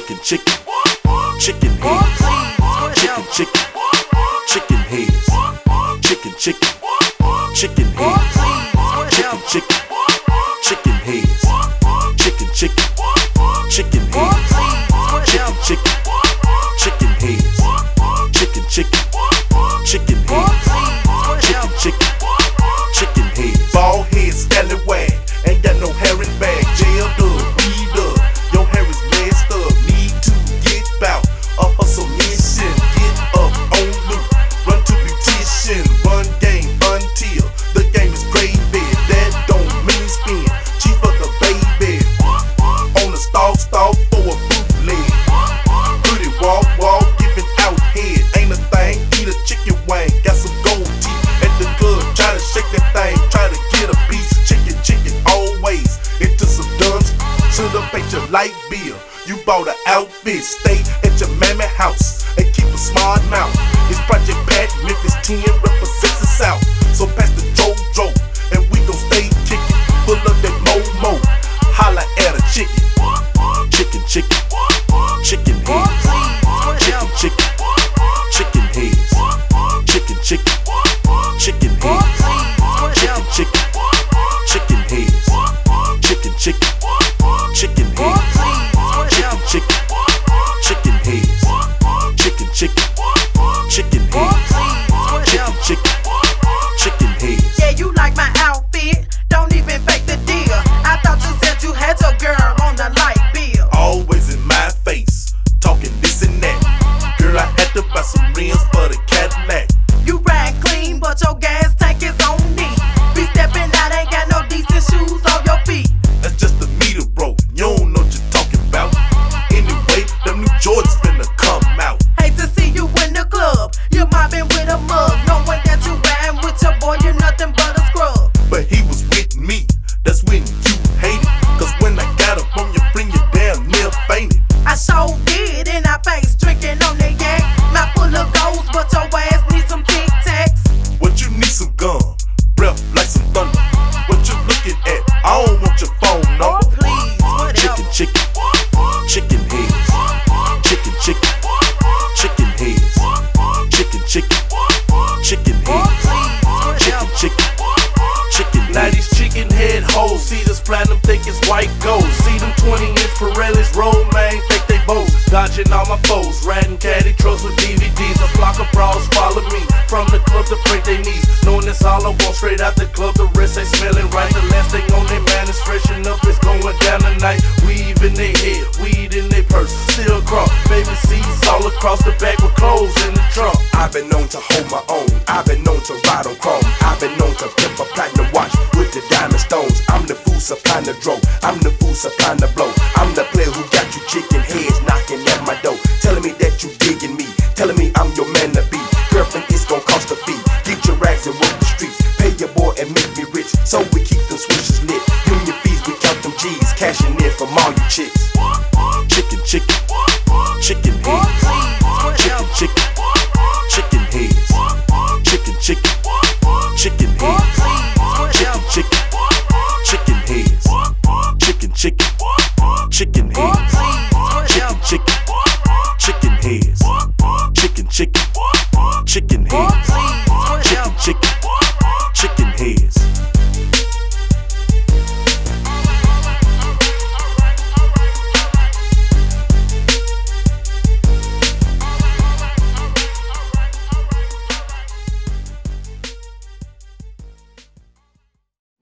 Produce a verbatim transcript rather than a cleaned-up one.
chicken, chicken, chicken heads, chicken, chicken, chicken heads, chicken, chicken, chicken heads, chicken, chicken, chicken heads, chicken, chicken, chicken heads, chicken, chicken, chicken heads, chicken, chicken, chicken heads, chicken, chicken, chicken heads. Bald head, scallywag, ain't got no hair in bag. Jailed up, weed up, your hair is messed up. Need to get bout a hustle mission. Get up on loop, run to beautician, run game until the game is gravy. That don't mean spin, chief of the baby. On the stalk, stalk for a bootleg. Pretty walk, walk, giving out head. Ain't a thing, eat a chicken wing. Got some gold teeth at the club, try to shake that thing, try to get a piece. Chicken, chicken, always into some dumbs. Should've paid your light bill. You bought an outfit, stay at your mammy house and keep a smart mouth. It's Project Pat, Memphis ten represents the South. So pass the JoJo and we gon' stay kickin'. Full of that mo-mo, holla at a chicken. Chicken, chicken, chicken heads, chicken, chicken, chicken heads, chicken, chicken, chicken heads, chicken, chicken, chicken heads, chicken, chicken, chicken heads, chicken, chicken, chicken heads, chicken, chicken, chicken heads, chicken, chicken, chicken heads. Yeah, you like my outfit, don't even fake the deal. I thought you said you had your girl on the light bill. Always in my face, talking this and that. Girl, I had to buy some rims for the Cadillac. You ride clean, but your gas tank is on knee. Be stepping out, ain't got no decent shoes on your feet. That's just the meter, bro. You don't know what you're talking about. Anyway, them new Jordans finna come out. Hate to see you in the club, you're mobbing with a mug. Knowing that you riding with your boy, you're nothing but a scrub. But he was with me, that's when you hated. Cause when I got up on your friend, you damn near fainted. I sure did in our face, drinking on the yak. Not full of goals, but your ass needs some Tic Tacs. What you need some gum, breath like some thunder. What you looking at? I don't want your phone Oh, number. please, whatever. Chicken, chicken, chicken heads, chicken, chicken, chicken heads, chicken, chicken, chicken heads, chicken, chicken, chicken Now heads. these chicken head hoes see this platinum, think it's white gold. See them twenty inch Pirellis roll, man, think they bows. Dodging all my foes, riding caddy trucks with D V Ds. A flock of bras follow me from the club to break their knees. Knowing that's all I want, straight out the club, the rest ain't smelling right. The last thing on their man is freshen up, it's going down tonight. Weave in their head, weed in their purse, still cross. Baby seats all across the back with clothes in the trunk. I've been known to hold my own. I've been known to ride on chrome. I've been known to pimp a platinum watch with the diamond stones. I'm the fool supplying the dough. I'm the fool supplying the blow.